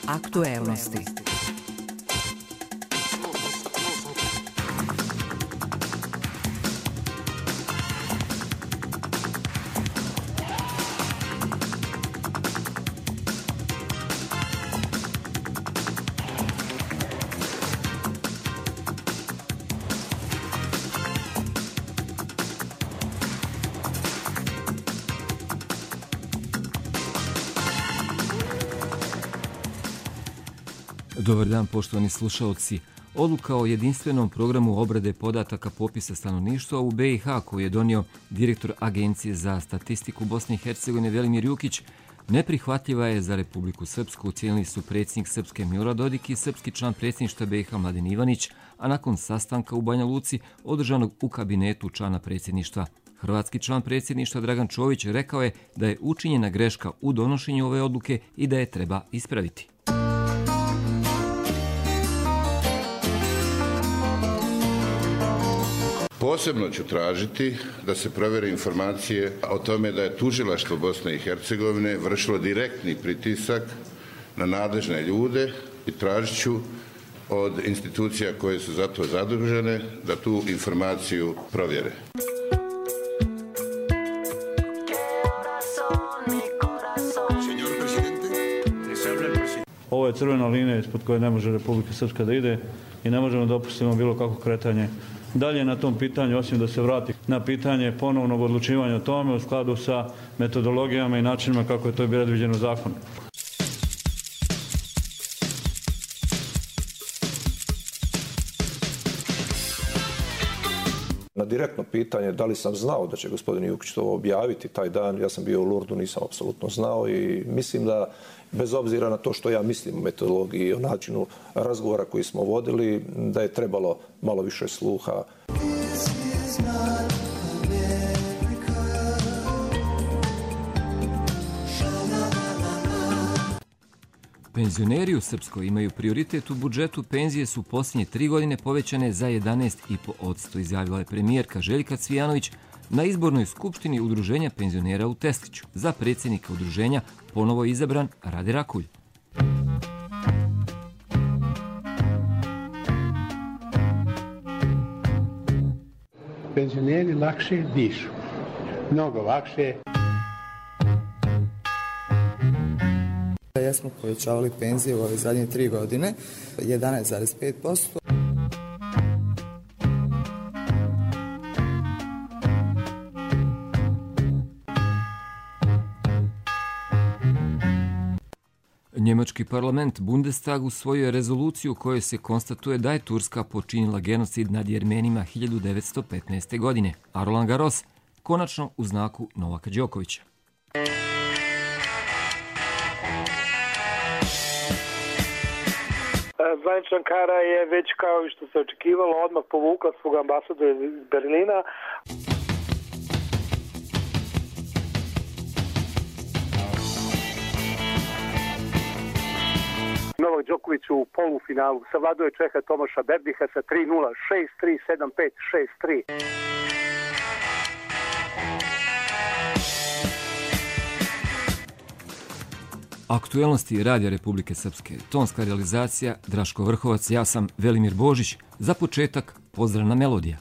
Aktuelnosti. Dobar dan, poštovani slušaoci. Odluka o jedinstvenom programu obrade podataka popisa stanovništva u BiH koju je donio direktor Agencije za statistiku Bosne i Hercegovine Velimir Jukić neprihvatljiva je za Republiku Srpsku, ocijenili su predsjednik Srpske Milorad Dodik i srpski član predsjedništva BiH Mladen Ivanić, a nakon sastanka u Banja Luci održanog u kabinetu člana predsjedništva. Hrvatski član predsjedništva Dragan Čović rekao je da je učinjena greška u donošenju ove odluke i da je treba ispraviti. Posebno ću tražiti da se provjere informacije o tome da je tužilaštvo Bosne i Hercegovine vršilo direktni pritisak na nadležne ljude i tražit ću od institucija koje su za to zadužene da tu informaciju provjere. Ovo je crvena linija ispod koje ne može Republika Srpska da ide i ne možemo dopustiti bilo kakvo kretanje dalje na tom pitanju, osim da se vrati na pitanje ponovnog odlučivanja o tome u skladu sa metodologijama i načinima kako je to predviđeno zakonom. Na direktno pitanje da li sam znao da će gospodin Jukić to objaviti taj dan, ja sam bio u Lurdu, nisam apsolutno znao i mislim da bez obzira na to što ja mislim o metodologiji i o načinu razgovora koji smo vodili, da je trebalo malo više sluha. Penzioneri u Srpskoj imaju prioritet u budžetu. Penzije su posljednje 3 godine povećane za 11,5%, izjavila je premijerka Željka Cvijanović na izbornoj skupštini Udruženja penzionera u Tesliću. Za predsjednika udruženja ponovo je izabran Rade Rakulj. Penzioneri lakše dišu, mnogo lakše. Jesmo povećavali penzije u ove zadnje 3 godine, 11,5%. Njemački parlament Bundestag usvojio je rezoluciju u kojoj se konstatuje da je Turska počinila genocid nad Jermenima 1915. godine, a Roland Garros konačno u znaku Novaka Đokovića. Zvanična Ankara je već kao i što se očekivalo odmah povukla svog ambasadora iz Berlina. Novak Đoković u polufinalu savladao je Čeha Tomaša Berdiha sa 3:0, 6:3, 7:5, 6:3. Aktuelnosti Radija Republike Srpske. Tonska realizacija Draško Vrhovac, ja sam Velimir Božić. Za početak pozdravna melodija.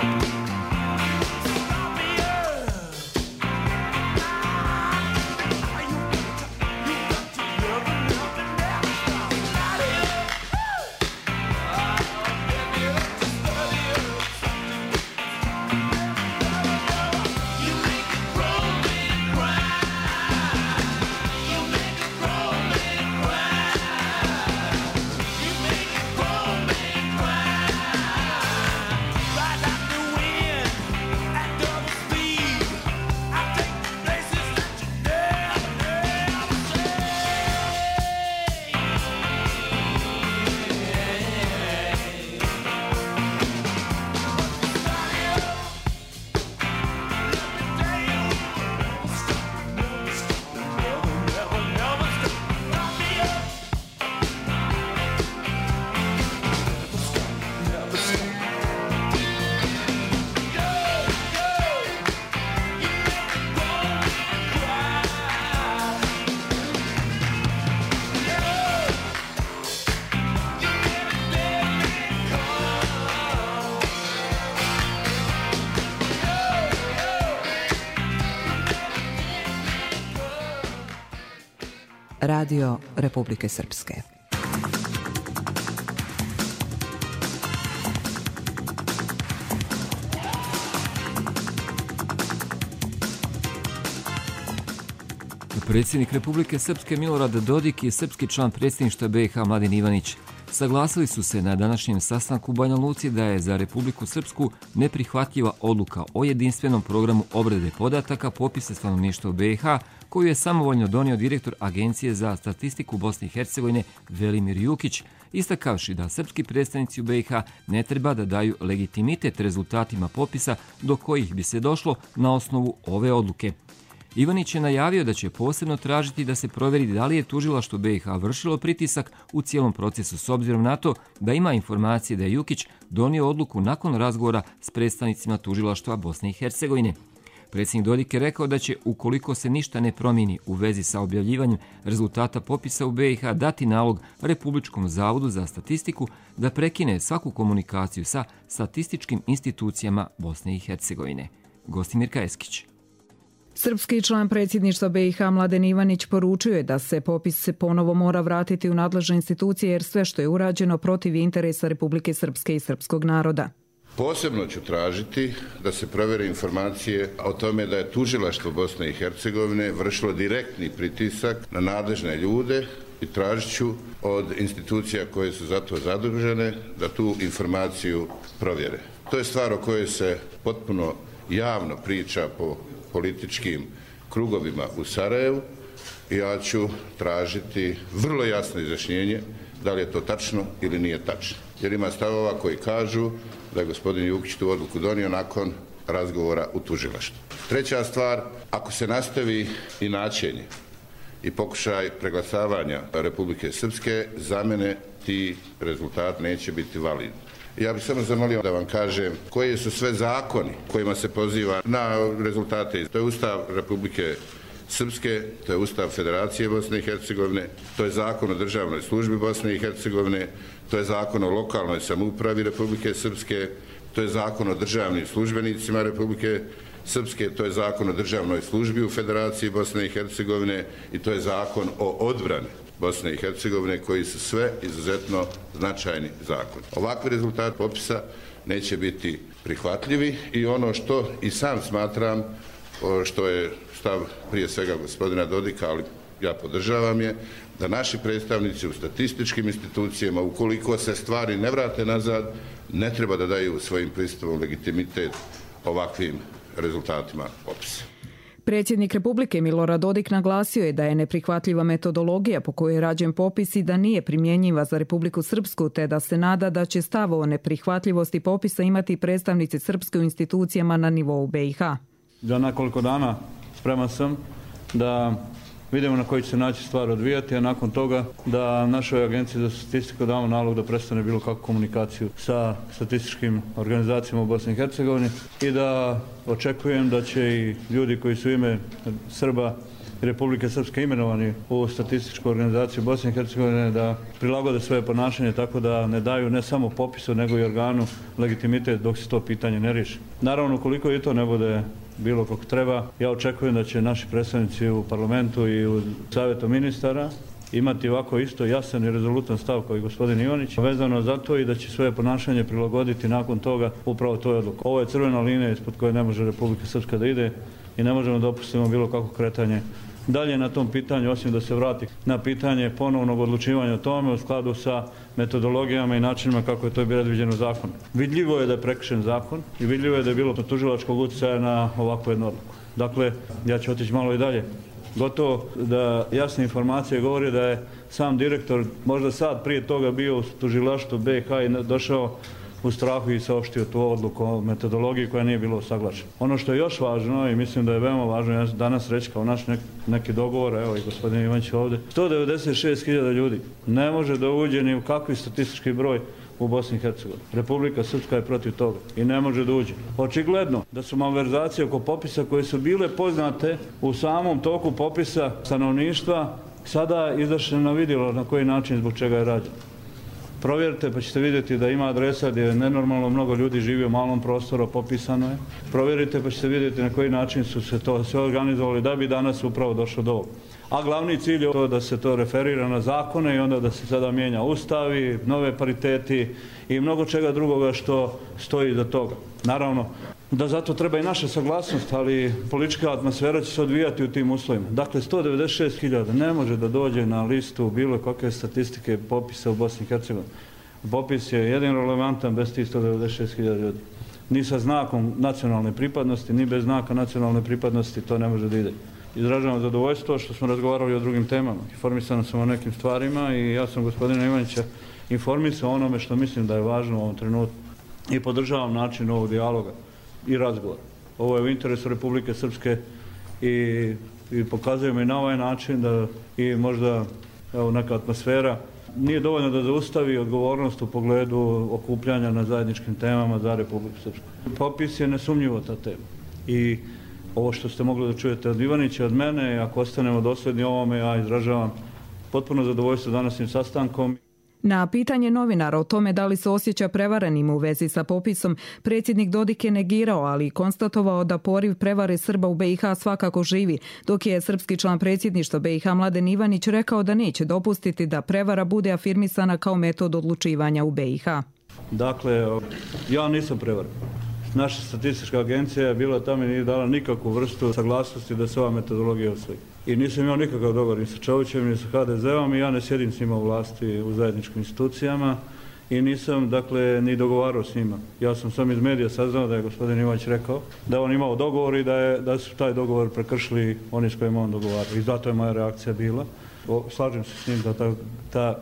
Radio Republike Srpske. Predsjednik Republike Srpske Milorad Dodik i srpski član predsjedništva BiH Mladen Ivanić saglasili su se na današnjem sastanku u Banja Luci da je za Republiku Srpsku neprihvatljiva odluka o jedinstvenom programu obrade podataka popisa stanovništva u BiH koju je samovoljno donio direktor Agencije za statistiku Bosne i Hercegovine Velimir Jukić, istakavši da srpski predstavnici u BiH ne treba da daju legitimitet rezultatima popisa do kojih bi se došlo na osnovu ove odluke. Ivanić je najavio da će posebno tražiti da se provjeri da li je tužilaštvo BiH vršilo pritisak u cijelom procesu s obzirom na to da ima informacije da je Jukić donio odluku nakon razgovora s predstavnicima tužilaštva Bosne i Hercegovine. Predsjednik Dodik je rekao da će, ukoliko se ništa ne promijeni u vezi sa objavljivanjem rezultata popisa u BiH, dati nalog Republičkom zavodu za statistiku da prekine svaku komunikaciju sa statističkim institucijama Bosne i Hercegovine. Gostimirka Eskić. Srpski član predsjedništva BiH Mladen Ivanić poručio je da se popis ponovo mora vratiti u nadležne institucije jer sve što je urađeno protiv interesa Republike Srpske i srpskog naroda. Posebno ću tražiti da se provjere informacije o tome da je tužilaštvo Bosne i Hercegovine vršilo direktni pritisak na nadležne ljude i tražit ću od institucija koje su za to zadužene da tu informaciju provjere. To je stvar o kojoj se potpuno javno priča po političkim krugovima u Sarajevu i ja ću tražiti vrlo jasno izjašnjenje da li je to tačno ili nije tačno. Jer ima stavova koji kažu da je gospodin Jukić tu odluku donio nakon razgovora u tužilaštvu. Treća stvar, ako se nastavi inačenje i pokušaj preglasavanja Republike Srpske, za mene ti rezultati neće biti validni. Ja bih samo zamolio da vam kažem koji su sve zakoni kojima se poziva na rezultate. To je Ustav Republike Srpske, to je Ustav Federacije Bosne i Hercegovine, to je Zakon o državnoj službi Bosne i Hercegovine, to je Zakon o lokalnoj samoupravi Republike Srpske, to je Zakon o državnim službenicima Republike Srpske, to je Zakon o državnoj službi u Federaciji Bosne i Hercegovine i to je Zakon o odbrani Bosne i Hercegovine, koji su sve izuzetno značajni zakoni. Ovakvi rezultat popisa neće biti prihvatljivi i ono što i sam smatram, što je stav prije svega gospodina Dodika, ali ja podržavam je, da naši predstavnici u statističkim institucijama, ukoliko se stvari ne vrate nazad, ne treba da daju svojim pristupom legitimitet ovakvim rezultatima popisa. Predsjednik Republike Milorad Dodik naglasio je da je neprihvatljiva metodologija po kojoj je rađen popis i da nije primjenjiva za Republiku Srpsku, te da se nada da će stav o neprihvatljivosti popisa imati predstavnici Srpske u institucijama na nivou BiH. Za nekoliko dana spreman sam da vidimo na koji će se naći stvar odvijati, a nakon toga da našoj agenciji za statistiku damo nalog da prestane bilo kakvu komunikaciju sa statističkim organizacijama u Bosni i Hercegovini i da očekujem da će i ljudi koji su ime Srba Republike Srpske imenovani u statističku organizaciju Bosne i Hercegovine da prilagode svoje ponašanje tako da ne daju ne samo popisu nego i organu legitimitet dok se to pitanje ne riješi. Naravno, koliko i to ne bude bilo kako treba, ja očekujem da će naši predstavnici u parlamentu i u savjetu ministara imati ovako isto jasan i rezolutan stav kao i gospodin Ivanić vezano za to i da će svoje ponašanje prilagoditi nakon toga upravo toj odluku. Ovo je crvena linija ispod koje ne može Republika Srpska da ide i ne možemo dopustiti bilo kako kretanje dalje na tom pitanju, osim da se vrati na pitanje ponovnog odlučivanja o tome u skladu sa metodologijama i načinima kako je to predviđeno zakon. Vidljivo je da je prekršen zakon i vidljivo je da je bilo tužilačkog utjecaja na ovakvu jednu odluku. Dakle, ja ću otići malo i dalje. Gotovo da jasne informacije govori da je sam direktor možda sad prije toga bio u tužilaštvu BiH i došao u strahu i saopštio tu odluku o metodologiji koja nije bilo usaglašena. Ono što je još važno i mislim da je veoma važno, ja danas reći kao naš neki dogovor, evo i gospodin Ivanić ovdje, 196.000 ljudi ne može da uđe ni u kakvi statistički broj u Bosni i Hercegovini. Republika Srpska je protiv toga i ne može da uđe. Očigledno da su malverzacije oko popisa koje su bile poznate u samom toku popisa stanovništva sada izašle na vidjelo na koji način zbog čega je rađeno. Provjerite pa ćete vidjeti da ima adresa gdje je nenormalno mnogo ljudi živi u malom prostoru, popisano je. Provjerite pa ćete vidjeti na koji način su se to sve organizovali da bi danas upravo došlo do ovog. A glavni cilj je to da se to referira na zakone i onda da se sada mijenja ustavi, nove pariteti i mnogo čega drugoga što stoji iza toga. Naravno da zato treba i naša saglasnost, ali politička atmosfera će se odvijati u tim uslovima. Dakle, 196.000 ne može da dođe na listu bilo kakve statistike popisa u Bosni i Hercegovini. Popis je jedin relevantan bez tih 196.000 ljudi. Ni sa znakom nacionalne pripadnosti, ni bez znaka nacionalne pripadnosti to ne može da ide. Izražavam zadovoljstvo što smo razgovarali o drugim temama. Informisan sam o nekim stvarima i ja sam gospodina Ivanića informisao o onome što mislim da je važno u ovom trenutku i podržavam način ovog dijaloga i razgovora. Ovo je u interesu Republike Srpske i pokazujemo i na ovaj način da i možda neka atmosfera nije dovoljno da zaustavi odgovornost u pogledu okupljanja na zajedničkim temama za Republiku Srpsku. Popis je nesumnjivo ta tema i ovo što ste mogli da čujete od Ivanića, od mene, ako ostanemo dosljedni ovome, ja izražavam potpuno zadovoljstvo današnjim sastankom. Na pitanje novinara o tome da li se osjeća prevarenim u vezi sa popisom, predsjednik Dodik je negirao, ali konstatovao da poriv prevare Srba u BiH svakako živi, dok je srpski član predsjedništva BiH Mladen Ivanić rekao da neće dopustiti da prevara bude afirmisana kao metod odlučivanja u BiH. Dakle, ja nisam prevaren. Naša statistička agencija je bila tamo i nije dala nikakvu vrstu saglasnosti da se ova metodologija usvoji. I nisam imao nikakav dogovor ni sa Čovićem, ni sa HDZ-om i ja ne sjedim s njima u vlasti u zajedničkim institucijama i nisam, dakle, ni dogovarao s njima. Ja sam sam iz medija saznao da je gospodin Ivanić rekao da on imao dogovor i da su taj dogovor prekršili oni s kojima on dogovarao. I zato je moja reakcija bila. Slažem se s njim da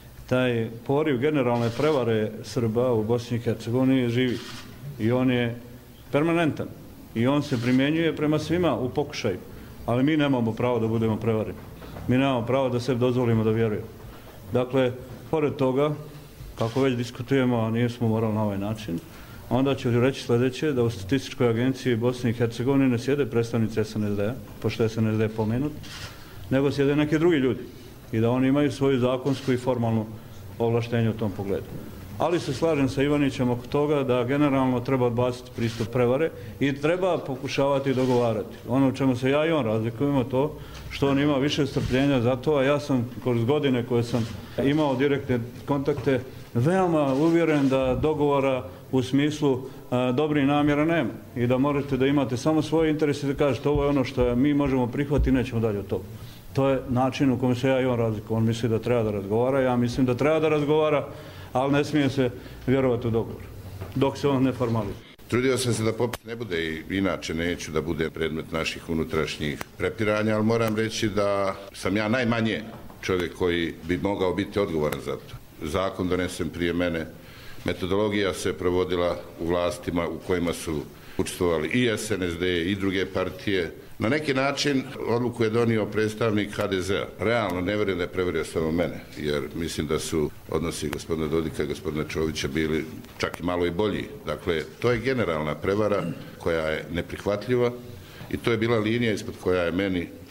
taj poriv generalne prevare Srba u Bosni i Hercegovini živi. I on je permanentan i on se primjenjuje prema svima u pokušaju. Ali mi nemamo pravo da budemo prevareni. Mi nemamo pravo da sebi dozvolimo da vjerujemo. Dakle, pored toga, kako već diskutujemo, a nismo morali na ovaj način, onda ću reći sljedeće, da u Statističkoj agenciji Bosne i Hercegovine ne sjede predstavnici SNSD-a, pošto je SNSD pomenut, nego sjede neki drugi ljudi. I da oni imaju svoju zakonsku i formalnu ovlaštenje u tom pogledu. Ali se slažem sa Ivanićem oko toga da generalno treba odbaciti pristup prevare i treba pokušavati dogovarati. Ono u čemu se ja i on razlikujemo to što on ima više strpljenja za to, a ja sam kroz godine koje sam imao direktne kontakte veoma uvjeren da dogovora u smislu dobrih namjera nema i da možete da imate samo svoje interese i da kažete ovo je ono što mi možemo prihvatiti i nećemo dalje od toga. To je način u kojem se ja i on razlikujem. On misli da treba da razgovara, ja mislim da treba da razgovara, ali ne smije se vjerovati u dogovor, dok se on ne formalizuje. Trudio sam se da popis ne bude i inače neću da bude predmet naših unutrašnjih prepiranja, ali moram reći da sam ja najmanje čovjek koji bi mogao biti odgovoran za to. Zakon donesen prije mene, metodologija se provodila u vlastima u kojima su učestvovali i SNSD i druge partije. Na neki način odluku je donio predstavnik HDZ-a. Realno ne vjerujem da je prevario samo mene, jer mislim da su odnosi gospodina Dodika i gospodina Čovića bili čak i malo i bolji. Dakle, to je generalna prevara koja je neprihvatljiva i to je bila linija ispod koja je meni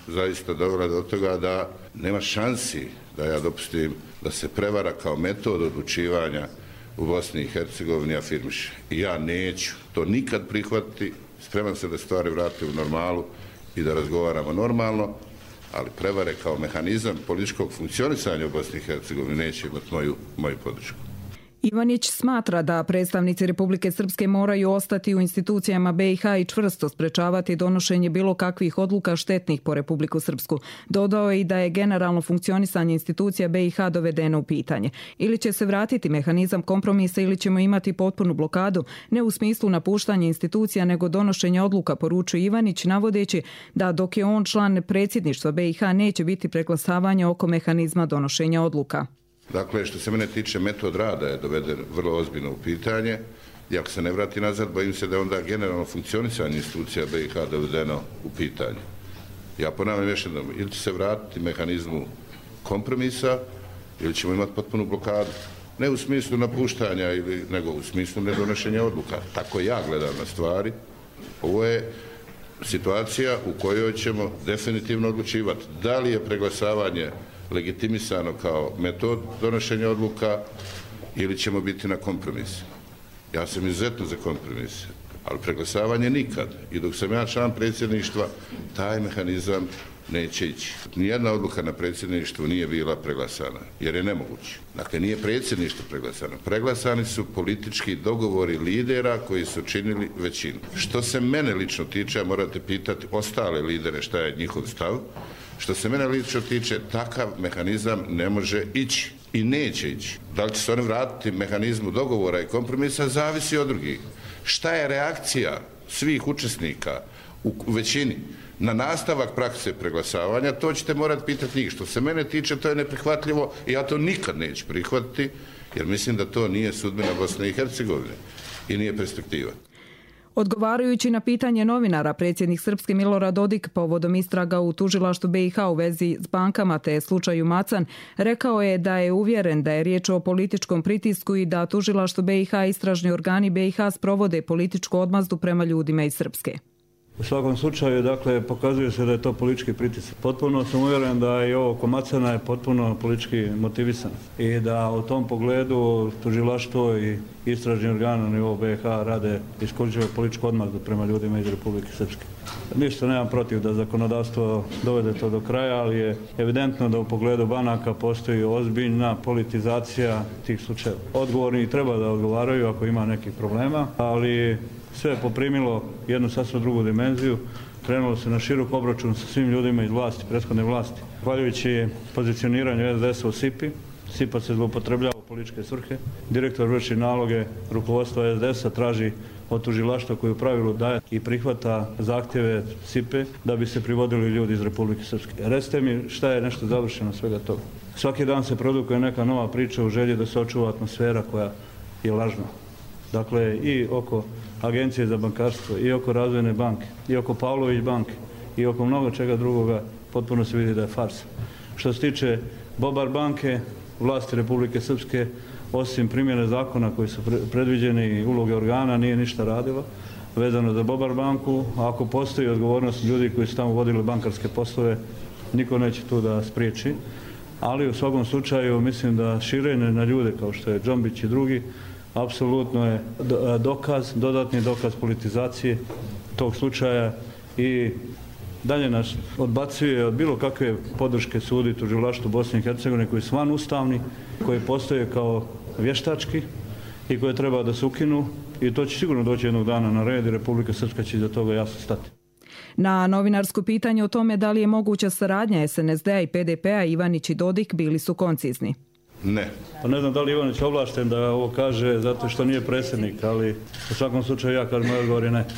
zaista dovela do toga da nema šansi da ja dopustim da se prevara kao metod odlučivanja u Bosni i Hercegovini afirmiše. I ja neću to nikad prihvatiti, spreman se da stvari vrate u normalu i da razgovaramo normalno, ali prevare kao mehanizam političkog funkcionisanja u Bosni i Hercegovini neće imati moju podršku. Ivanić smatra da predstavnici Republike Srpske moraju ostati u institucijama BiH i čvrsto sprečavati donošenje bilo kakvih odluka štetnih po Republiku Srpsku. Dodao je i da je generalno funkcionisanje institucija BiH dovedeno u pitanje. Ili će se vratiti mehanizam kompromisa ili ćemo imati potpunu blokadu, ne u smislu napuštanja institucija nego donošenja odluka, poručuje Ivanić, navodeći da dok je on član predsjedništva BiH neće biti preglasavanja oko mehanizma donošenja odluka. Dakle, što se mene tiče, metod rada je doveden vrlo ozbiljno u pitanje i ako se ne vrati nazad, bojim se da je onda generalno funkcionisanje institucija BiH dovedeno u pitanje. Ja ponavljam još jednom, ili će se vratiti mehanizmu kompromisa ili ćemo imati potpunu blokadu. Ne u smislu napuštanja, nego u smislu nedonošenja odluka. Tako ja gledam na stvari. Ovo je situacija u kojoj ćemo definitivno odlučivati da li je preglasavanje legitimisano kao metod donošenja odluka ili ćemo biti na kompromis. Ja sam izuzetno za kompromis, ali preglasavanje nikad. I dok sam ja član predsjedništva, taj mehanizam neće ići. Nijedna odluka na predsjedništvu nije bila preglasana, jer je nemoguće. Dakle, nije predsjedništvo preglasano. Preglasani su politički dogovori lidera koji su činili većinu. Što se mene lično tiče, morate pitati ostale lidere šta je njihov stav. Što se mene lično tiče, takav mehanizam ne može ići i neće ići. Da li će se oni vratiti mehanizmu dogovora i kompromisa, zavisi od drugih. Šta je reakcija svih učesnika u većini na nastavak prakse preglasavanja, to ćete morati pitati njih. Što se mene tiče, to je neprihvatljivo i ja to nikad neću prihvatiti, jer mislim da to nije sudbina Bosne i Hercegovine i nije perspektiva. Odgovarajući na pitanje novinara, predsjednik Srpske Milorad Dodik povodom istraga u tužilaštvu BiH u vezi s bankama te slučaju Macan, rekao je da je uvjeren da je riječ o političkom pritisku i da tužilaštvo BiH i istražni organi BiH sprovode političku odmazdu prema ljudima iz Srpske. U svakom slučaju, dakle, pokazuje se da je to politički pritisak. Potpuno sam uvjeren da i ovo oko Macana je potpuno politički motivisan i da u tom pogledu tužilaštvo i istražni organ na nivou BiH rade isključivo političku odmazdu prema ljudima iz Republike Srpske. Ništa nemam protiv da zakonodavstvo dovede to do kraja, ali je evidentno da u pogledu banaka postoji ozbiljna politizacija tih slučajeva. Odgovorni treba da odgovaraju ako ima nekih problema, ali sve je poprimilo jednu sasvim drugu dimenziju, krenulo se na širok obračun sa svim ljudima iz vlasti, prethodne vlasti. Zahvaljujući pozicioniranju SDS-a u SIPA-i, SIPA se zloupotrebljava u političke svrhe, direktor vrši naloge rukovodstva SDS-a, traži od tužilaštva koji u pravilu daje i prihvata zahtjeve SIPA-e da bi se privodili ljudi iz Republike Srpske. Recite mi šta je nešto završeno svega toga. Svaki dan se produkuje neka nova priča u želji da se očuva atmosfera koja je lažna. Dakle, i oko Agencije za bankarstvo, i oko Razvojne banke, i oko Pavlović banke, i oko mnogo čega drugoga, potpuno se vidi da je farsa. Što se tiče Bobar banke, vlasti Republike Srpske, osim primjene zakona koji su predviđeni i uloge organa, nije ništa radilo vezano za Bobar banku. A ako postoji odgovornost ljudi koji su tamo vodili bankarske poslove, niko neće tu da spriječi. Ali u svakom slučaju mislim da širenje na ljude kao što je Džombić i drugi, apsolutno je dodatni dokaz politizacije tog slučaja i dalje nas odbacuje od bilo kakve podrške sudi tužilaštvu Bosne i Hercegovine koji su vanustavni, koji postoje kao vještački i koje treba da se ukinu i to će sigurno doći jednog dana na red i Republika Srpska će iza toga jasno stati. Na novinarsko pitanje o tome da li je moguća saradnja SNSD-a i PDP-a, Ivanić i Dodik bili su koncizni. Ne. Pa ne znam da li Ivanić ovlašten da ovo kaže zato što nije predsjednik, ali u svakom slučaju ja kažem, moj odgovor je ne.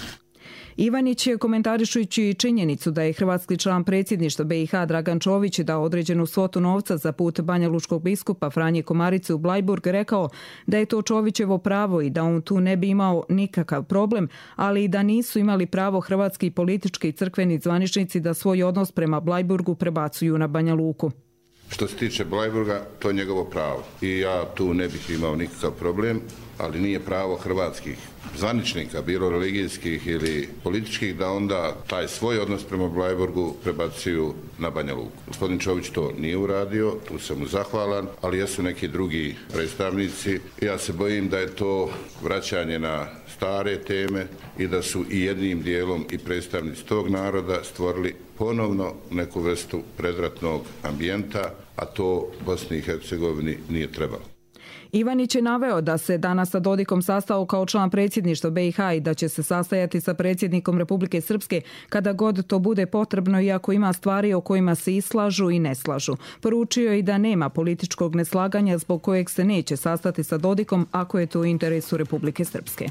Ivanić je komentarišujući činjenicu da je hrvatski član predsjedništva BiH Dragan Čović dao određenu svotu novca za put banjalučkog biskupa Franje Komarice u Blajburg rekao da je to Čovićevo pravo i da on tu ne bi imao nikakav problem, ali i da nisu imali pravo hrvatski politički i crkveni zvaničnici da svoj odnos prema Blajburgu prebacuju na Banja Luku. Što se tiče Blajburga, to je njegovo pravo i ja tu ne bih imao nikakav problem. ali nije pravo hrvatskih zvaničnika, bilo religijskih ili političkih, da onda taj svoj odnos prema Bleiburgu prebacuju na Banja Luku. Gospodin Čović to nije uradio, tu sam mu zahvalan, ali jesu neki drugi predstavnici. Ja se bojim da je to vraćanje na stare teme i da su i jednim dijelom i predstavnici tog naroda stvorili ponovno neku vrstu predratnog ambijenta, a to Bosni i Hercegovini nije trebalo. Ivanić je naveo da se danas sa Dodikom sastao kao član predsjedništva BiH i da će se sastajati sa predsjednikom Republike Srpske kada god to bude potrebno, iako ima stvari o kojima se i slažu i ne slažu. Poručio je i da nema političkog neslaganja zbog kojeg se neće sastati sa Dodikom ako je to u interesu Republike Srpske.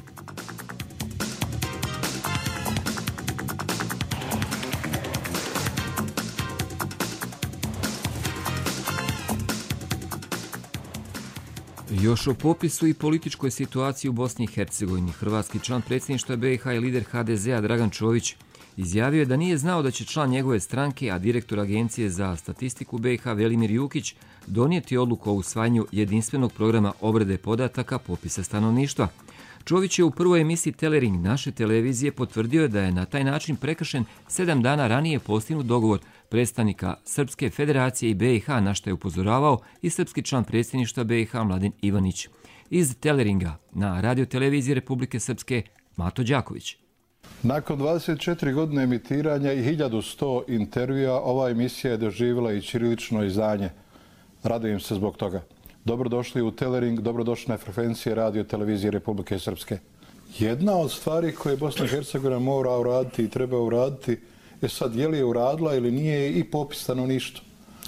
Još o popisu i političkoj situaciji u Bosni i Hercegovini. Hrvatski član predsjedništva BiH i lider HDZ-a Dragan Čović izjavio je da nije znao da će član njegove stranke, a direktor Agencije za statistiku BiH Velimir Jukić donijeti odluku o usvajanju jedinstvenog programa obrade podataka popisa stanovništva. Čović je u prvoj emisiji Telering naše televizije potvrdio da je na taj način prekršen 7 dana ranije postignut dogovor predstavnika Srpske federacije i BiH, na što je upozoravao i srpski član predsjedništva BiH Mladen Ivanić. Iz Teleringa na radioteleviziji Republike Srpske Mato Đaković. Nakon 24 godine emitiranja i 1100 intervjua, ova emisija je doživjela i ćirilično izdanje. Radujem se zbog toga. Dobrodošli u Telering, dobrodošli na frekvencije radio televizije Republike Srpske. Jedna od stvari koje Bosna i Hercegovina mora uraditi i treba uraditi je sad je li je uradila ili nije i popis stanovništva.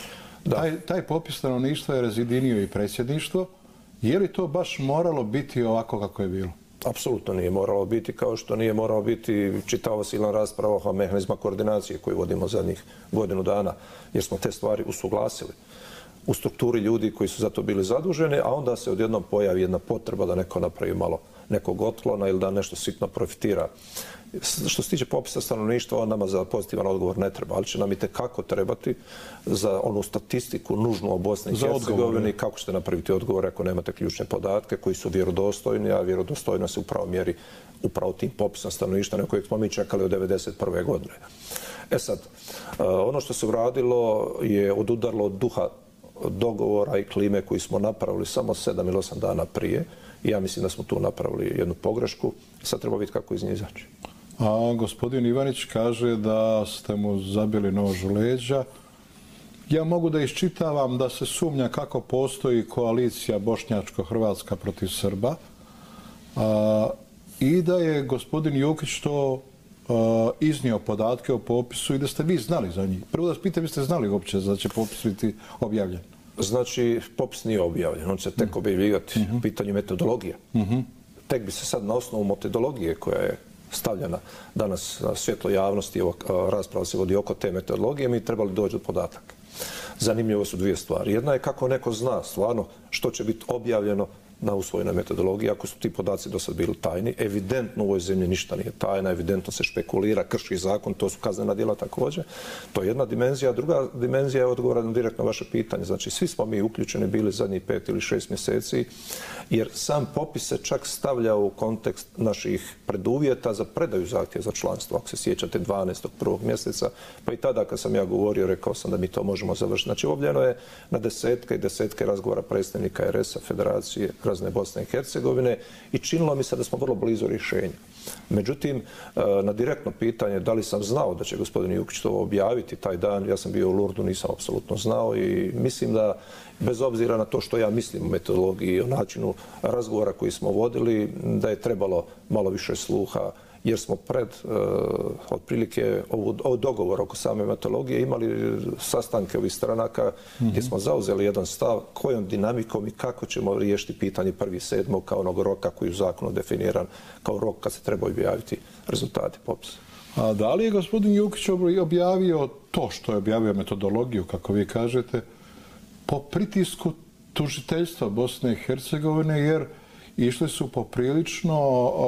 Taj popis stanovništva je razjedinio i predsjedništvo. Je li to baš moralo biti ovako kako je bilo? Apsolutno nije moralo biti, kao što nije moralo biti čitava silna rasprava o mehanizma koordinacije koju vodimo zadnjih godinu dana, jer smo te stvari usuglasili u strukturi ljudi koji su za to bili zaduženi, a onda se odjednom pojavi jedna potreba da neko napravi malo nekog otklona ili da nešto sitno profitira. Što se tiče popisa stanovništva, on nama za pozitivan odgovor ne treba, ali će nam i tekako trebati za onu statistiku nužnu o Bosni i Hercegovini, kako ćete napraviti odgovor ako nemate ključne podatke koji su vjerodostojni, a vjerodostojnost se upravo mjeri upravo tim popisom stanovništva na kojeg smo mi čekali od 1991. godine. E sad, ono što se uradilo je odudarlo od duha dogovora i klime koji smo napravili samo 7 ili 8 dana prije. I ja mislim da smo tu napravili jednu pogrešku. Sad treba vidjeti kako iz nje izaći. A gospodin Ivanić kaže da ste mu zabili nož u leđa. Ja mogu da iščitavam da se sumnja kako postoji koalicija bošnjačko-hrvatska protiv Srba i da je gospodin Jukić to iznio podatke o popisu i da ste vi znali za njih. Prvo da vas pitam, jeste znali uopće da će popis biti objavljen? Znači, popis nije objavljen. On će tek objavljivati u pitanju metodologije. Tek bi se sad na osnovu metodologije koja je stavljena danas na svjetlo javnosti, rasprava se vodi oko te metodologije, mi trebali doći do podataka. Zanimljivo su dvije stvari. Jedna je kako neko zna stvarno što će biti objavljeno na usvojenoj metodologiji, ako su ti podaci do sad bili tajni. Evidentno u ovoj zemlji ništa nije tajna, evidentno se špekulira, krši zakon, to su kaznena djela također. To je jedna dimenzija. Druga dimenzija je odgovor direktno na vaše pitanje. Znači, svi smo mi uključeni bili zadnjih 5 ili 6 mjeseci, jer sam popis se čak stavlja u kontekst naših preduvjeta za predaju zahtjeva za članstvo. Ako se sjećate 12.1. mjeseca, pa i tada kad sam ja govorio, rekao sam da mi to možemo završiti. Znači, objavljeno je na desetke i desetke razgovora predstavnika RS-a, Federacije, razne Bosne i Hercegovine i činilo mi se da smo vrlo blizu rješenja. Međutim, na direktno pitanje da li sam znao da će gospodin Jukić to objaviti taj dan, ja sam bio u Lurdu, nisam apsolutno znao i mislim da bez obzira na to što ja mislim o metodologiji i o načinu razgovora koji smo vodili, da je trebalo malo više sluha, jer smo pred otprilike ovo dogovor oko same metodologije imali sastanke ovih stranaka gdje smo zauzeli jedan stav kojom dinamikom i kako ćemo riješiti pitanje 1.7. kao onog roka koji je u zakonu definiran kao rok kad se treba objaviti rezultati popisa. A da li je gospodin Jukić objavio to što je objavio metodologiju, kako vi kažete, po pritisku tužiteljstva Bosne i Hercegovine, jer išli su poprilično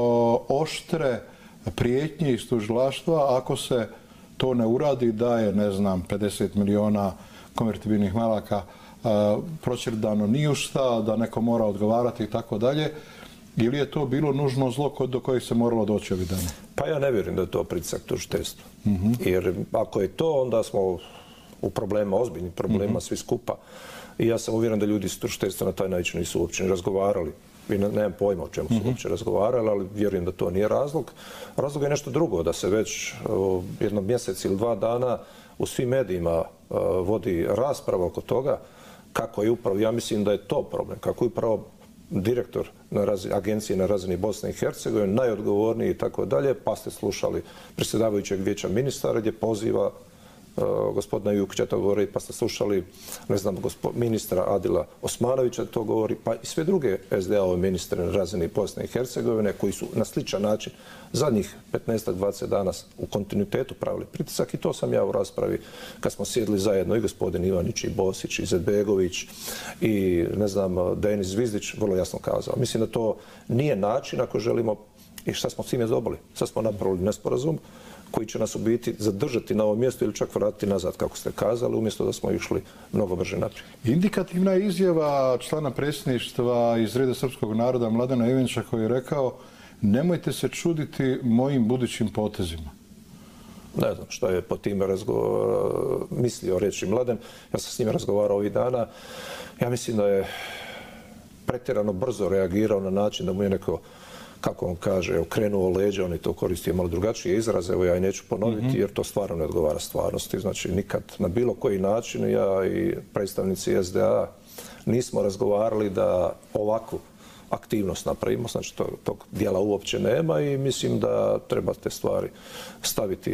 oštre prijetnje iz tužilaštva ako se to ne uradi da je, ne znam, 50 miliona konvertibilnih maraka proćerdano ni u šta, da neko mora odgovarati i tako dalje. Ili je to bilo nužno zlo do kojeg se moralo doći ovih dana? Pa ja ne vjerujem da je to pritisak tužiteljstva. Jer ako je to, onda smo u problema, ozbiljnim problema svi skupa. I ja sam uvjeren da ljudi iz tužiteljstva na taj način nisu uopće ni razgovarali. I nemam pojma o čemu su uopće razgovarali, ali vjerujem da to nije razlog. Razlog je nešto drugo, da se već jedno mjesec ili 2 dana u svim medijima vodi rasprava oko toga kako je upravo, ja mislim da je to problem, kako je upravo direktor agencije na razini Bosne i Hercegovine, najodgovorniji i tako dalje, pa ste slušali predsjedavajućeg vijeća ministara gdje poziva gospodina Jukića to govori, pa ste slušali, ne znam, ministra Adila Osmanovića to govori, pa i sve druge SDA-ove ministre na razini Bosne i Hercegovine koji su na sličan način zadnjih 15-20 dana u kontinuitetu pravili pritisak i to sam ja u raspravi kad smo sjedili zajedno i gospodin Ivanić i Bosić i Izetbegović i ne znam, Denis Zvizdić vrlo jasno kazao. Mislim da to nije način ako želimo i šta smo s time dobili. Sad smo napravili nesporazum koji će nas u biti zadržati na ovom mjestu ili čak vratiti nazad, kako ste kazali, umjesto da smo išli mnogo brže naprijed. Indikativna je izjava člana predsjedništva iz reda srpskog naroda Mladena Ivanića koji je rekao nemojte se čuditi mojim budućim potezima. Ne znam što je po time mislio reći Mladen. Ja sam s njim razgovarao ovih dana. Ja mislim da je pretjerano brzo reagirao na način da mu je neko, kako on kaže, okrenuo leđa, on je to koristio malo drugačije izraze, evo ja i neću ponoviti jer to stvarno ne odgovara stvarnosti. Znači nikad na bilo koji način ja i predstavnici SDA nismo razgovarali da ovakvu aktivnost napravimo, znači tog dijela uopće nema i mislim da treba te stvari staviti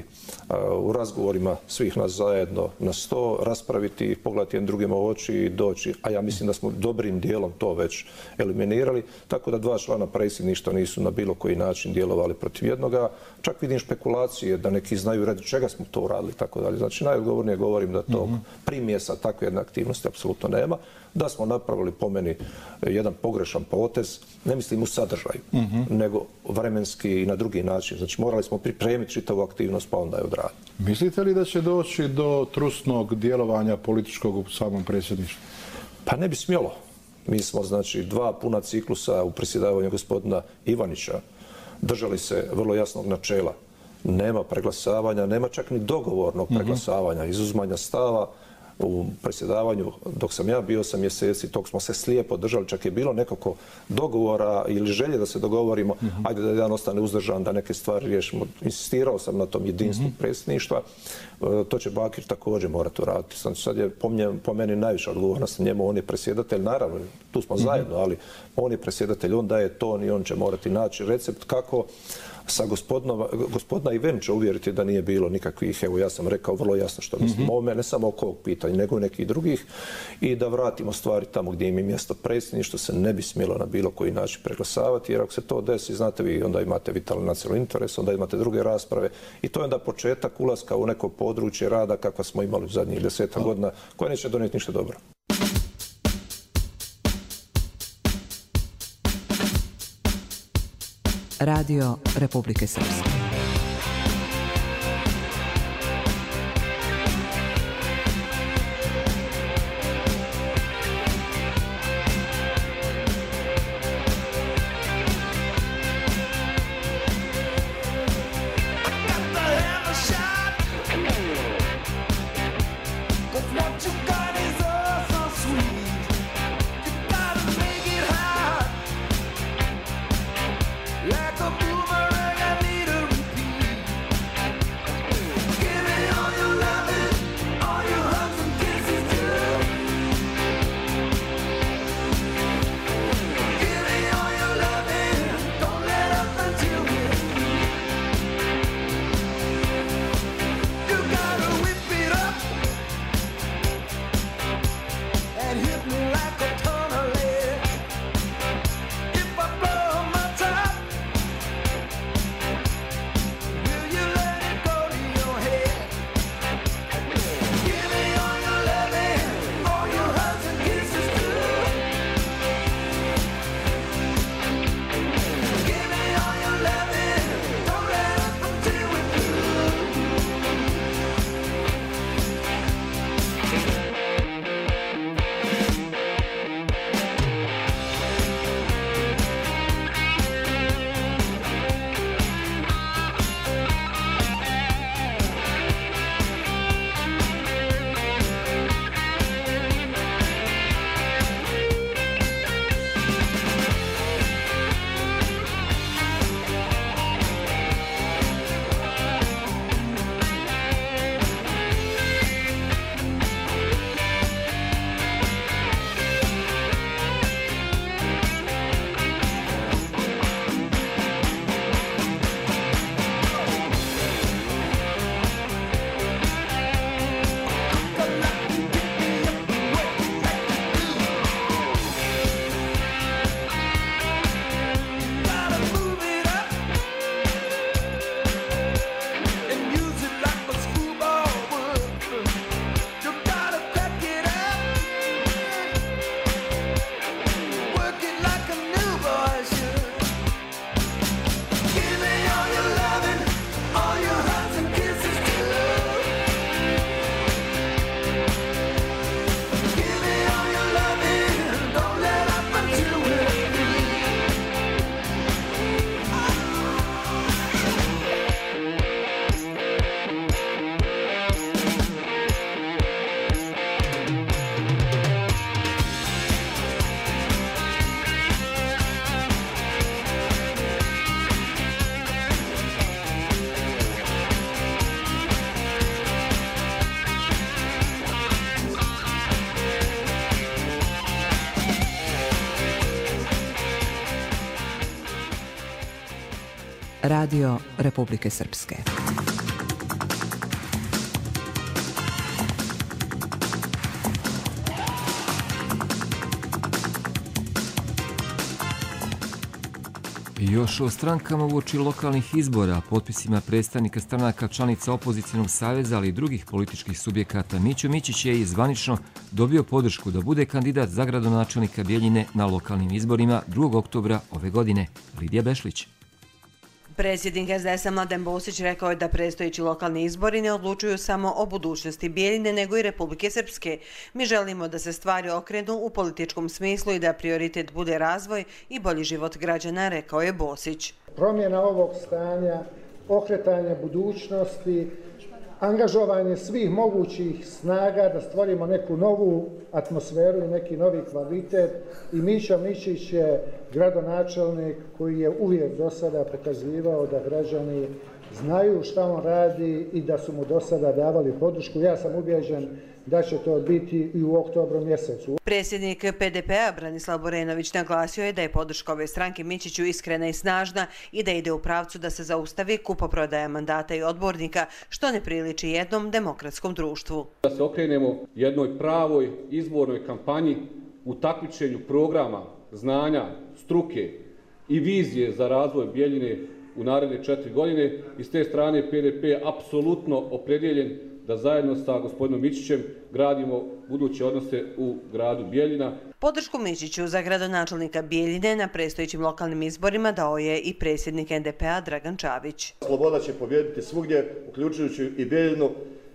u razgovorima svih nas zajedno na sto, raspraviti ih, pogledati jedan drugima u oči i doći, a ja mislim da smo dobrim dijelom to već eliminirali, tako da 2 člana predsjedništva nisu na bilo koji način djelovali protiv jednoga, čak vidim špekulacije da neki znaju radi čega smo to uradili, tako dalje. Znači najodgovornije govorim da tog primjesa takve jedne aktivnosti apsolutno nema, da smo napravili po meni jedan pogrešan potez, ne mislim u sadržaju, nego vremenski i na drugi način. Znači morali smo pripremiti čitavu aktivnost pa onda je odraditi. Mislite li da će doći do trusnog djelovanja političkog u samom predsjedništvu? Pa ne bi smjelo. Mi smo znači 2 puna ciklusa u predsjedavanju gospodina Ivanića držali se vrlo jasnog načela. Nema preglasavanja, nema čak ni dogovornog preglasavanja, izuzmanja stava. U predsjedavanju, dok sam ja bio 8 mjeseci, tog smo se slijepo držali, čak je bilo nekako dogovora ili želje da se dogovorimo, ajde da jedan ostane uzdržan, da neke stvari riješimo. Insistirao sam na tom jedinstvu predsjedništva, to će Bakir također morati uraditi. Sad je po meni najviša odgovornost na njemu, on je predsjedatelj, naravno, tu smo zajedno, ali on je predsjedatelj, on daje ton i on će morati naći recept kako sa gospodina Ivanića uvjeriti da nije bilo nikakvih, evo ja sam rekao vrlo jasno što mislim o ovome, ne samo oko ovog pitanja, nego nekih drugih i da vratimo stvari tamo gdje im je mjesto predsjedništvo, se ne bi smjelo na bilo koji način preglasavati, jer ako se to desi, znate vi, onda imate vitalni nacionalni interes, onda imate druge rasprave i to je onda početak ulaska u neko područje rada kakva smo imali u zadnjih 10 godina, koje neće donijeti ništa dobro. Radio Republike Srpske. Like a boomerang, I need a Radio Republike Srpske. Još o strankama uoči lokalnih izbora, potpisima predstavnika stranaka članica opozicionog saveza, ali i drugih političkih subjekata, Mićo Mićić je zvanično dobio podršku da bude kandidat za gradonačelnika Bjeljine na lokalnim izborima 2. oktobra ove godine. Lidija Bešlić. Predsjednik SDS-a Mladen Bosić rekao je da predstojeći lokalni izbori ne odlučuju samo o budućnosti Bjeljine, nego i Republike Srpske. Mi želimo da se stvari okrenu u političkom smislu i da prioritet bude razvoj i bolji život građana, rekao je Bosić. Promjena ovog stanja, okretanje budućnosti, angažovanje svih mogućih snaga da stvorimo neku novu atmosferu i neki novi kvalitet. I Mićo Mićić je gradonačelnik koji je uvijek do sada pokazivao da građani znaju šta on radi i da su mu do sada davali podršku. Ja sam ubijeđen da će to biti i u oktobru mjesecu. Predsjednik PDP-a Branislav Borenović naglasio je da je podrška ove stranke Mićiću iskrena i snažna i da ide u pravcu da se zaustavi kupoprodaja mandata i odbornika, što ne priliči jednom demokratskom društvu. Da se okrenemo jednoj pravoj izbornoj kampanji u takmičenju programa, znanja, struke i vizije za razvoj Bjeljine u naredne 4 godine. I s te strane PDP je apsolutno opredjeljen da zajedno sa gospodinom Mićićem gradimo buduće odnose u gradu Bjeljina. Podršku Mićiću za gradonačelnika Bjeljine na predstojećim lokalnim izborima dao je i predsjednik NDP-a Dragan Čavić. Sloboda će pobijediti svugdje, uključujući i Bjeljinu.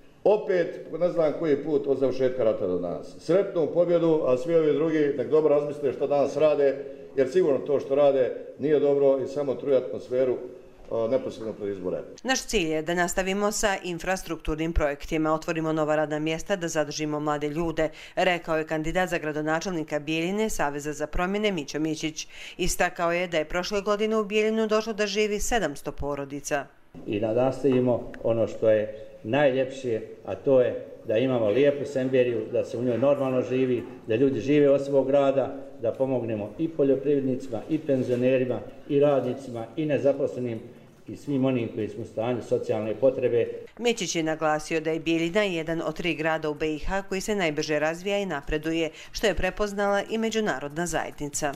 Opet, ne znam koji put od završetka rata do danas. Sretnu pobjedu, a svi ovi drugi nek dobro razmisle što danas rade, jer sigurno to što rade nije dobro i samo truje atmosferu neposredno pred izbore. Naš cilj je da nastavimo sa infrastrukturnim projektima, otvorimo nova radna mjesta, da zadržimo mlade ljude, rekao je kandidat za gradonačelnika Bjeljine Saveza za promjene Mićo Mićić. Istakao je da je prošle godine u Bjeljinu došlo da živi 700 porodica. I da nastavimo ono što je najljepše, a to je da imamo lijepu Semberiju, da se u njoj normalno živi, da ljudi žive od svog rada, da pomognemo i poljoprivrednicima, i penzionerima, i radnicima, i nezaposlenim, i svim onim koji su u stanju socijalne potrebe. Mićić je naglasio da je Bjeljina jedan od 3 grada u BiH koji se najbrže razvija i napreduje, što je prepoznala i međunarodna zajednica.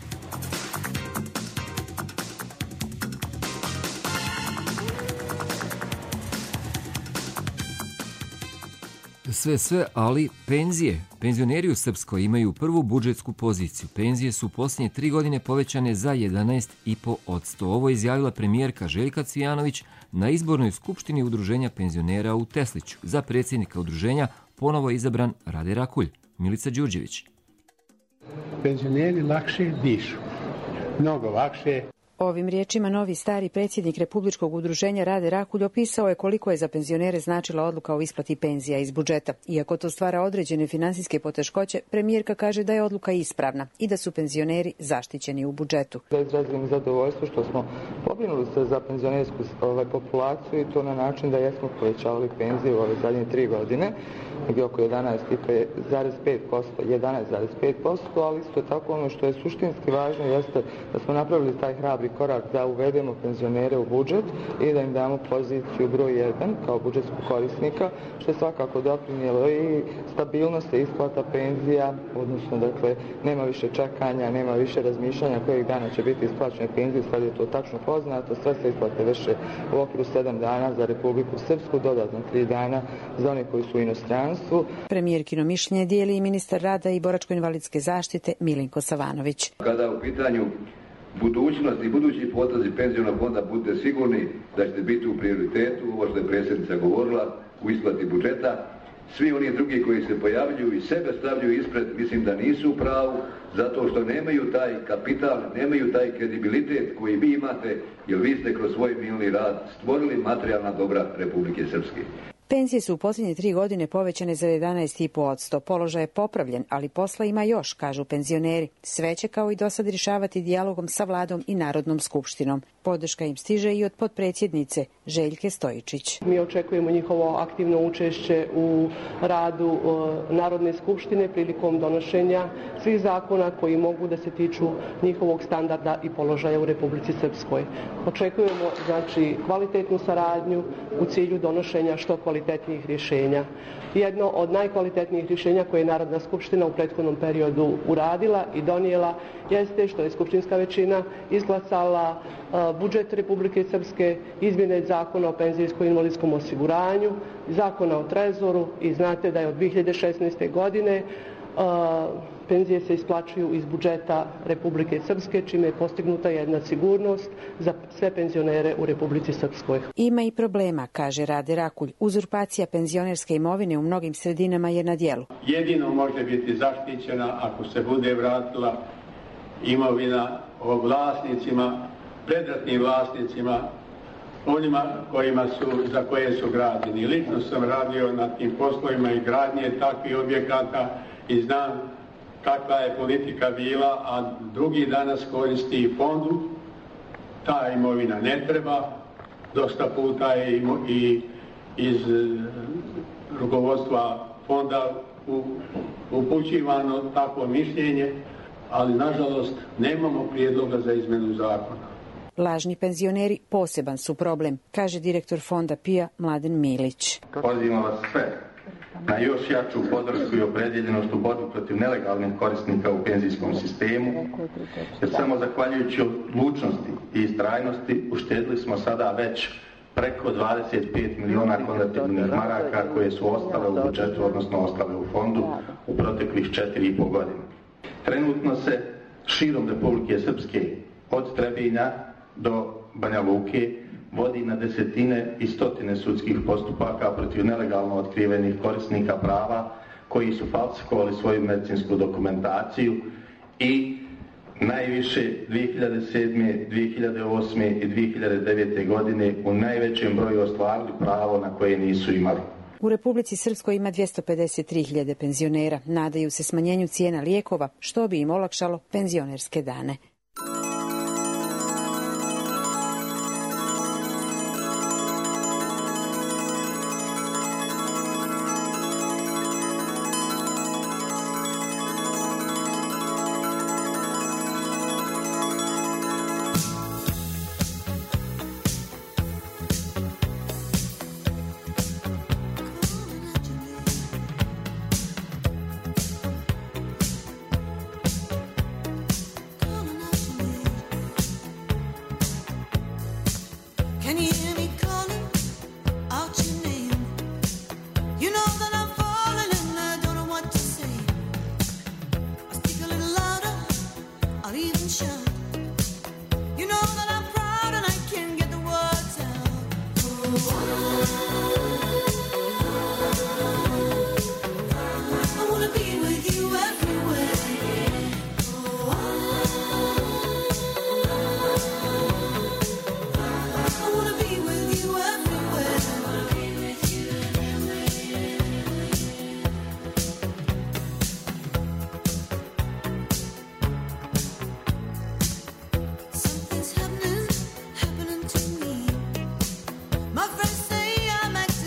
Sve, ali penzije. Penzioneri u Srpskoj imaju prvu budžetsku poziciju. Penzije su u posljednje 3 godine povećane za 11,5%. Ovo je izjavila premijerka Željka Cvijanović na izbornoj skupštini Udruženja penzionera u Tesliću. Za predsjednika udruženja ponovo je izabran Rade Rakulj. Milica Đurđević. Penzioneri lakše dišu. Mnogo lakše. Ovim riječima novi stari predsjednik Republičkog udruženja Rade Rakulj opisao je koliko je za penzionere značila odluka o isplati penzija iz budžeta. Iako to stvara određene finansijske poteškoće, premijerka kaže da je odluka ispravna i da su penzioneri zaštićeni u budžetu. Da izrazim zadovoljstvo što smo pobrinuli se za penzionersku populaciju i to na način da jesmo povećavali penzije u ove zadnje 3 godine, negdje oko 11,5%, ali isto tako ono što je suštinski važno jeste da smo napravili taj hrabri korak da uvedemo penzionere u budžet i da im damo poziciju broj 1 kao budžetskog korisnika, što je svakako doprinijelo i stabilnost i isplata penzija, odnosno dakle nema više čekanja, nema više razmišljanja kojeg dana će biti isplaćene penzije, sad je to tačno poznato, sve se isplate vrše u okviru 7 dana za Republiku Srpsku, dodatno 3 dana za one koji su u inostranstvu. Premijerkino mišljenje dijeli i ministar rada i boračko-invalidske zaštite Milinko Savanović. Kada u pitanju budućnosti i budući potezi penzionog fonda budete sigurni da ćete biti u prioritetu, ovo što je predsjednica govorila, u isplati budžeta. Svi oni drugi koji se pojavljuju i sebe stavljaju ispred, mislim da nisu u pravu, zato što nemaju taj kapital, nemaju taj kredibilitet koji vi imate, jer vi ste kroz svoj minuli rad stvorili materijalna dobra Republike Srpske. Penzije su u posljednje 3 godine povećane za 11,5%. Položaj je popravljen, ali posla ima još, kažu penzioneri. Sve će kao i do sad rješavati dijalogom sa vladom i Narodnom skupštinom. Podrška im stiže i od potpredsjednice Željke Stojičić. Mi očekujemo njihovo aktivno učešće u radu Narodne skupštine prilikom donošenja svih zakona koji mogu da se tiču njihovog standarda i položaja u Republici Srpskoj. Očekujemo kvalitetnu saradnju u cilju donošenja što kvalitetnijih rješenja. Jedno od najkvalitetnijih rješenja koje je Narodna skupština u prethodnom periodu uradila i donijela jeste što je skupštinska većina izglasala budžet Republike Srpske, izmjene zakona o penzijsko-invalidskom osiguranju, zakona o trezoru i znate da je od 2016. godine penzije se isplaćuju iz budžeta Republike Srpske, čime je postignuta jedna sigurnost za sve penzionere u Republici Srpskoj. Ima i problema, kaže Rade Rakulj. Uzurpacija penzionerske imovine u mnogim sredinama je na djelu. Jedino može biti zaštićena ako se bude vratila imovina vlasnicima, predratnim vlasnicima, onima za koje su građeni. Lično sam radio na tim poslovima i gradnje takvih objekata i znam kakva je politika bila, a drugi danas koristi i fondu. Ta imovina ne treba. Dosta puta je i iz rukovodstva fonda upućivano takvo mišljenje, ali nažalost nemamo prijedloga za izmjenu zakona. Lažni penzioneri poseban su problem, kaže direktor fonda PIA Mladen Milić. Pozivam vas sve na još jaču podršku i opredjeljenost u borbi protiv nelegalnih korisnika u penzijskom sistemu, jer samo zahvaljujući odlučnosti i istrajnosti uštedili smo sada već preko 25 miliona konvertibilnih maraka koje su ostale u budžetu, odnosno ostale u fondu u proteklih 4,5 godine. Trenutno se širom Republike Srpske od Trebinja do Banja Luke vodi na desetine i stotine sudskih postupaka protiv nelegalno otkrivenih korisnika prava koji su falsifikovali svoju medicinsku dokumentaciju i najviše 2007., 2008. i 2009. godine u najvećem broju ostvarili pravo na koje nisu imali. U Republici Srpskoj ima 253.000 penzionera. Nadaju se smanjenju cijena lijekova, što bi im olakšalo penzionerske dane. My friends say I'm acting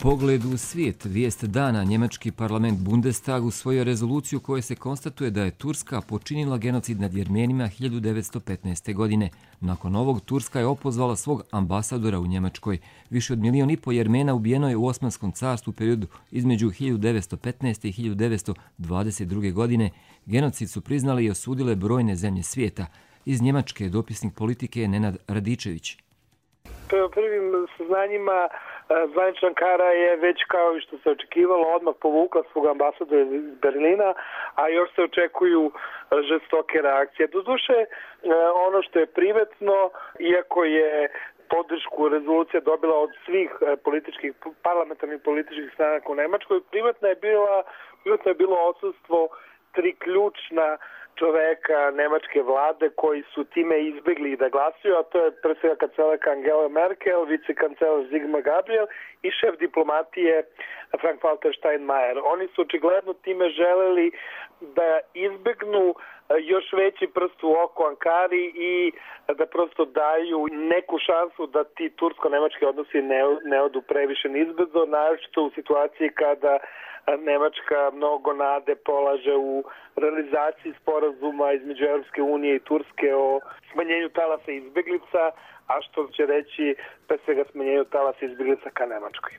Pogled u svijet, vijest dana, njemački parlament Bundestag usvojio rezoluciju kojoj se konstatuje da je Turska počinila genocid nad Jermenima 1915. godine. Nakon ovog Turska je opozvala svog ambasadora u Njemačkoj. Više od 1,5 milijuna Jermena ubijeno je u Osmanskom carstvu u periodu između 1915. i 1922. godine. Genocid su priznali i osudile brojne zemlje svijeta. Iz Njemačke dopisnik politike je Nenad Radičević. Prema prvim saznanjima zvanična Ankara je već kao i što se očekivalo odmah povukla svog ambasadora iz Berlina, a još se očekuju žestoke reakcije. Doduše, ono što je primetno, iako je podršku rezolucija dobila od svih parlamentarnih političkih stranaka u Nemačkoj, primetno je bilo odsustvo 3 ključna čoveka nemačke vlade koji su time izbjegli da glasuju, a to je pre svega kancelarka Angela Merkel, vicekancelar Sigmar Gabriel i šef diplomatije Frank-Walter Steinmeier. Oni su očigledno time želeli da izbjegnu još veći prst u oko Ankari i da prosto daju neku šansu da ti tursko-nemački odnosi ne odu previše nizbrdo, naročito u situaciji kada Nemačka mnogo nade polaže u realizaciji sporazuma između Europske unije i Turske o smanjenju talasa izbjeglica, a što će reći pre svega smanjenju talasa izbjeglica ka Nemačkoj.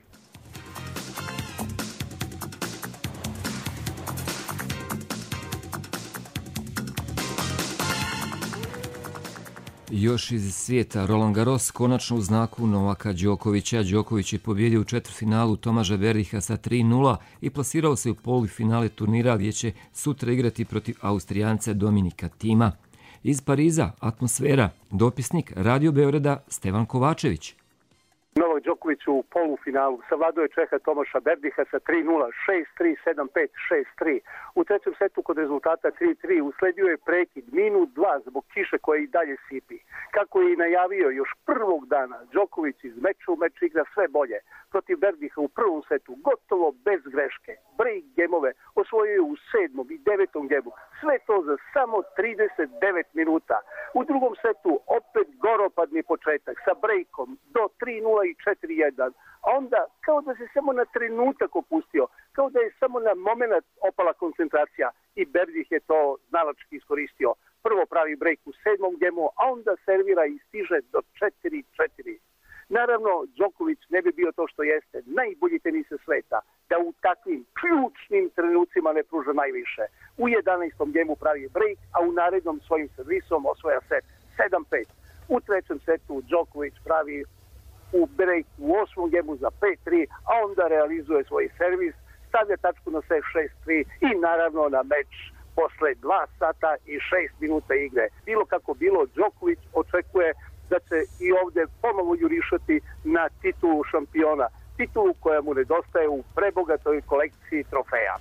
Još iz svijeta, Roland Garros konačno u znaku Novaka Đokovića. Đoković je pobjedio u četvrtfinalu Tomaža Berdiha sa 3:0 i plasirao se u polufinale turnira gdje će sutra igrati protiv Austrijanca Dominika Thima. Iz Pariza, atmosfera, dopisnik Radio Beograda Stevan Kovačević. Novak Đoković u polufinalu savladao je Čeha Tomaša Berdiha sa 3:0, 6-3, 7-5, 6-3. U trećem setu kod rezultata 3:3 usledio je prekid minut 2 zbog kiše koja i dalje sipi. Kako je i najavio još prvog dana, Đoković iz meča u meč igra sve bolje. Protiv Berdiha u prvom setu gotovo bez greške. Break gemove osvojio je u 7. i 9. gemu. Sve to za samo 39 minuta. U drugom setu opet goropadni početak sa breakom do 3:0 i 4:1. A onda kao da se samo na trenutak opustio, kao da je samo na moment opala koncentracija i Berdih je to znalački iskoristio. Prvo pravi break u 7. gemu, a onda servira i stiže do 4:4. Naravno, Đoković ne bi bio to što jeste, najbolji tenisa sveta, da u takvim ključnim trenucima ne pruža najviše. U 11. gemu pravi break, a u narednom svojim servisom osvoja set 7-5. U trećem setu Đoković pravi u break u 8. gemu za 5-3, a onda realizuje svoj servis, stavlja tačku na set 6-3 i naravno na meč posle 2 sata i 6 minuta igre. Bilo kako bilo, Đoković očekuje da će i ovdje ponovo jurišati na titulu šampiona, titulu koja mu nedostaje u prebogatoj kolekciji trofeja.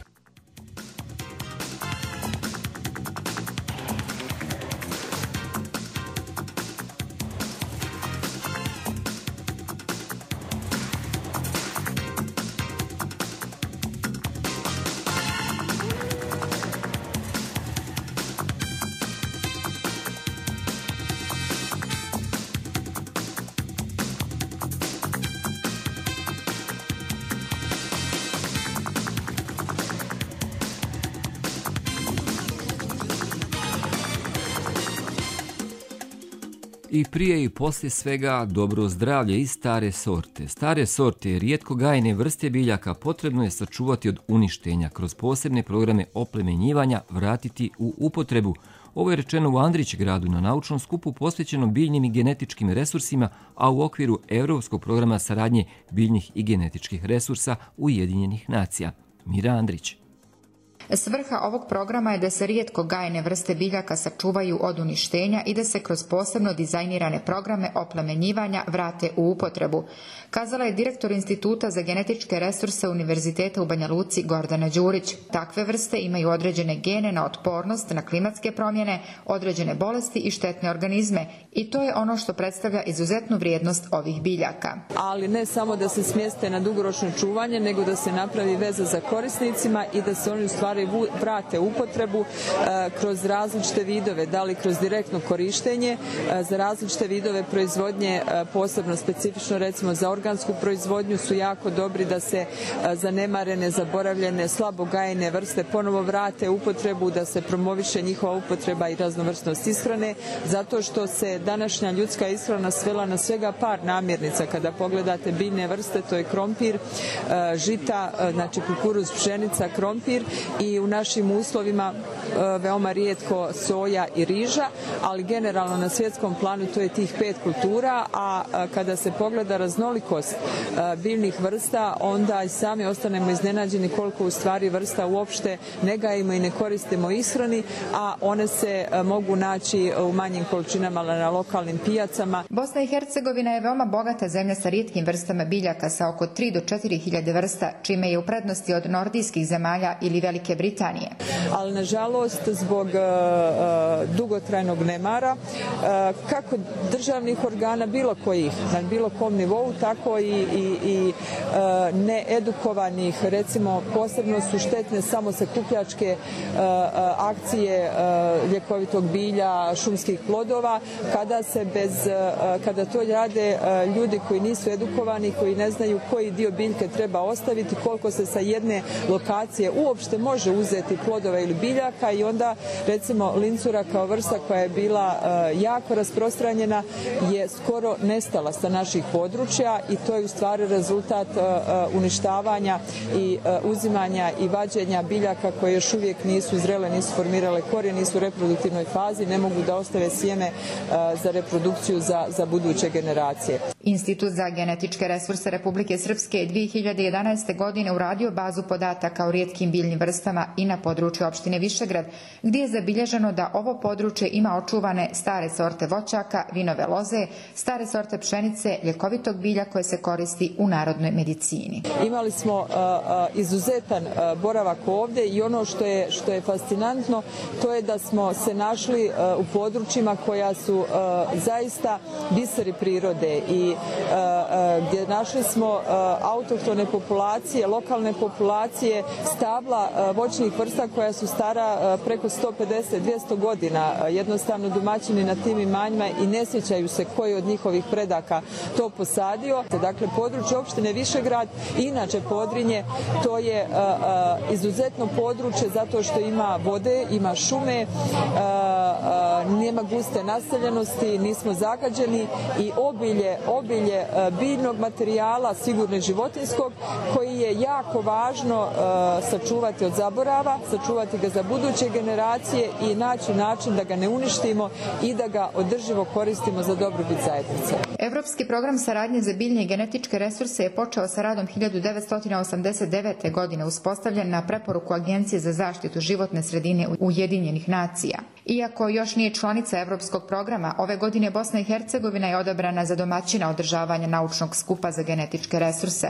I prije i poslije svega dobro zdravlje i stare sorte. Stare sorte i rijetko gajene vrste biljaka potrebno je sačuvati od uništenja, kroz posebne programe oplemenjivanja vratiti u upotrebu. Ovo je rečeno u Andrićgradu na naučnom skupu posvećenom biljnim i genetičkim resursima, a u okviru Europskog programa saradnje biljnih i genetičkih resursa Ujedinjenih nacija. Mira Andrić. Svrha ovog programa je da se rijetko gajene vrste biljaka sačuvaju od uništenja i da se kroz posebno dizajnirane programe oplemenjivanja vrate u upotrebu, kazala je direktor Instituta za genetičke resurse Univerziteta u Banja Luci Gordana Đurić. Takve vrste imaju određene gene na otpornost na klimatske promjene, određene bolesti i štetne organizme i to je ono što predstavlja izuzetnu vrijednost ovih biljaka. Ali ne samo da se smjeste na dugoročno čuvanje, nego da se napravi veza za korisnicima i da se oni u stvari stvari vrate u upotrebu kroz različite vidove, da li kroz direktno korištenje, za različite vidove proizvodnje, posebno specifično recimo za organsku proizvodnju su jako dobri da se zanemarene, zaboravljene, slabo gajene vrste ponovo vrate u upotrebu, da se promoviše njihova upotreba i raznovrsnost ishrane, zato što se današnja ljudska ishrana svela na svega par namirnica. Kada pogledate biljne vrste, to je krompir, žita, znači kukuruz, pšenica, krompir i u našim uslovima veoma rijetko soja i riža, ali generalno na svjetskom planu to je tih 5 kultura, a kada se pogleda raznolikost biljnih vrsta, onda i sami ostanemo iznenađeni koliko u stvari vrsta uopšte ne gajimo i ne koristimo ishrani, a one se mogu naći u manjim količinama na lokalnim pijacama. Bosna i Hercegovina je veoma bogata zemlja sa rijetkim vrstama biljaka sa oko 3 do 4 hiljade vrsta, čime je u prednosti od nordijskih zemalja ili Velike Britanije. Ali nažalost zbog dugotrajnog nemara kako državnih organa bilo kojih, na bilo kom nivou, tako i needukovanih, recimo posebno su štetne samo sakupljačke akcije ljekovitog bilja, šumskih plodova, kada to rade ljudi koji nisu edukovani, koji ne znaju koji dio biljke treba ostaviti, koliko se sa jedne lokacije uopšte može uzeti plodova ili biljaka, i onda recimo lincura kao vrsta koja je bila jako rasprostranjena je skoro nestala sa naših područja, i to je u stvari rezultat uništavanja i uzimanja i vađenja biljaka koje još uvijek nisu zrele, nisu formirale korijen, nisu u reproduktivnoj fazi, ne mogu da ostave sjeme za reprodukciju za buduće generacije. Institut za genetičke resurse Republike Srpske je 2011. godine uradio bazu podataka o rijetkim biljnim vrstama i na području opštine Višegrad, gdje je zabilježeno da ovo područje ima očuvane stare sorte voćaka, vinove loze, stare sorte pšenice, ljekovitog bilja koje se koristi u narodnoj medicini. Imali smo izuzetan boravak ovdje, i ono što je fascinantno, to je da smo se našli u područjima koja su zaista biseri prirode, i gdje našli smo autohtone populacije, lokalne populacije stabla voćnih vrsta koja su stara preko 150-200 godina. Jednostavno domaćini na tim imanjima i ne sjećaju se koji od njihovih predaka to posadio. Dakle, područje opštine Višegrad, inače Podrinje, to je izuzetno područje zato što ima vode, ima šume, nema guste naseljenosti, nismo zagađeni, i obilje biljnog materijala, sigurno životinskog, koji je jako važno sačuvati od zaborava, sačuvati ga za buduće generacije i naći način da ga ne uništimo i da ga održivo koristimo za dobrobit zajednice. Evropski program saradnje za biljne i genetičke resurse je počeo sa radom 1989. godine, uspostavljen na preporuku Agencije za zaštitu životne sredine Ujedinjenih nacija. Iako još nije članica Evropskog programa, ove godine Bosna i Hercegovina je odabrana za domaćina održavanja naučnog skupa za genetičke resurse.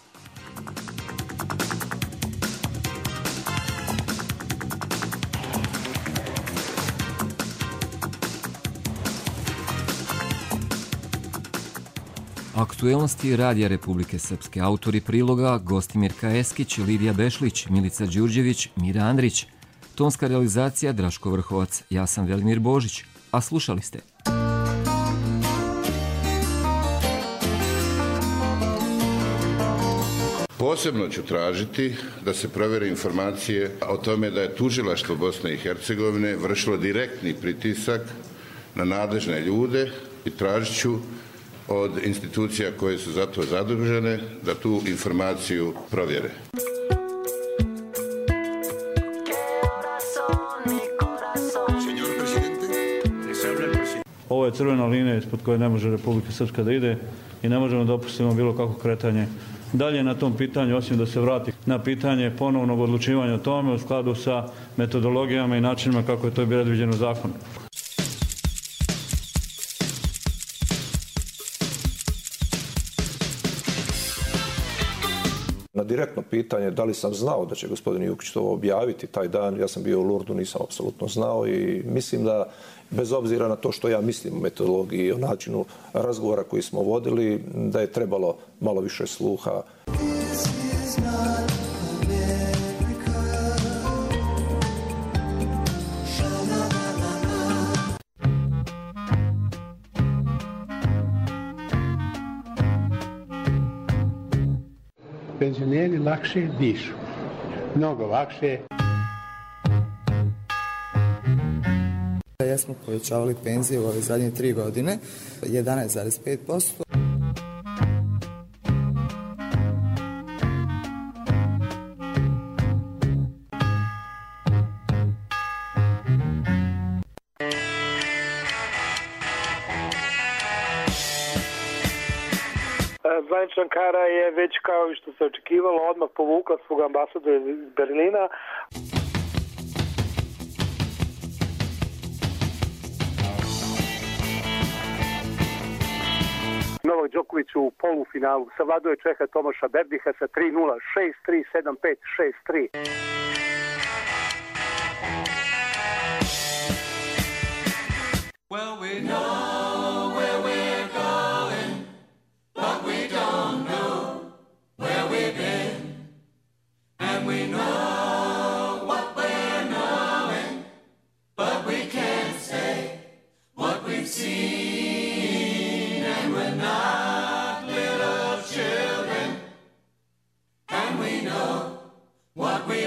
Aktuelnosti Radija Republike Srpske. Autori priloga Gostimirka Eskić, Lidija Bešlić, Milica Đurđević, Mira Andrić. Tonska realizacija Draško Vrhovac. Ja sam Velimir Božić. A slušali ste. Posebno ću tražiti da se provjere informacije o tome da je tužilaštvo Bosne i Hercegovine vršilo direktni pritisak na nadležne ljude, i tražit ću od institucija koje su za to zadužene da tu informaciju provjere. Ovo je crvena linija ispod koje ne može Republika Srpska da ide i ne možemo dopustiti bilo kako kretanje dalje na tom pitanju, osim da se vrati na pitanje ponovnog odlučivanja o tome u skladu sa metodologijama i načinima kako je to bilo predviđeno u zakonu. Na direktno pitanje da li sam znao da će gospodin Jukić to objaviti taj dan, ja sam bio u Lurdu, nisam apsolutno znao, i mislim da bez obzira na to što ja mislim o metodologiji i o načinu razgovora koji smo vodili, da je trebalo malo više sluha. penzioneri lakše dišu. Mnogo lakše. Jesmo povećavali penzije u ove zadnje 3 godine, 11,5%. Zvanična Ankara je već kao i što se očekivalo odmah povukla svog ambasadora iz Berlina. Novak Đoković u polufinalu savladao je Čeha Tomaša Berdiha sa 3:0, 6:3, 7:5, 6:3. Well, we know where we're going, but we don't know where we've been. And we know what we're knowing, but we can't say what we've seen. And we're not little children, and we know what we